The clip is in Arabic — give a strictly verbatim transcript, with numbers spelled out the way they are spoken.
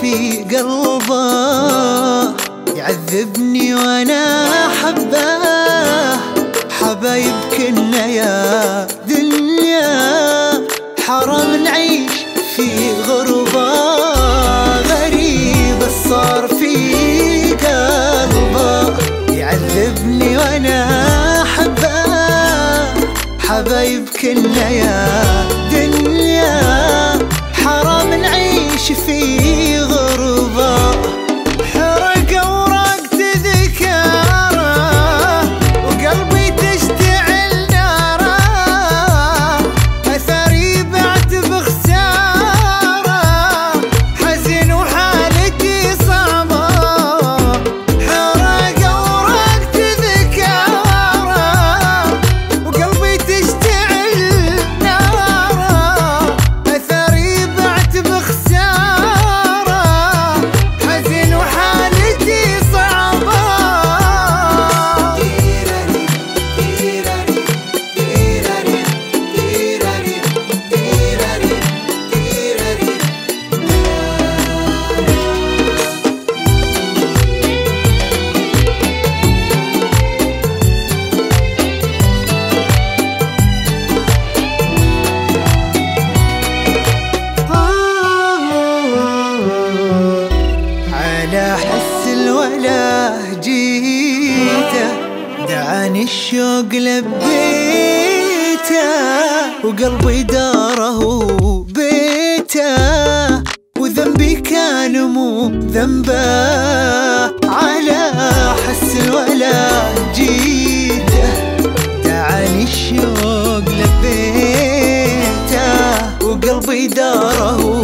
في قلبه يعذبني وانا حباه. حبايب كنا يا دنيا حرام نعيش في غربة، غريب صار في قلبه يعذبني وانا حباه. حبايب كنا يا دنيا حرام نعيش في غربة. حرق ورقت ذكاره وقلبي تشتعل ناره، أثري بعت بخساره حزين وحالتي صعبة. حرق ورقت ذكاره وقلبي تشتعل ناره، أثري بعت بخساره حزين وحالتي صعبة. على حس الولا جيته دعاني الشوق لبيته، وقلبي داره بيته وذنبي كان مو ذنبه. على حس الولا جيته دعاني الشوق لبيته وقلبي داره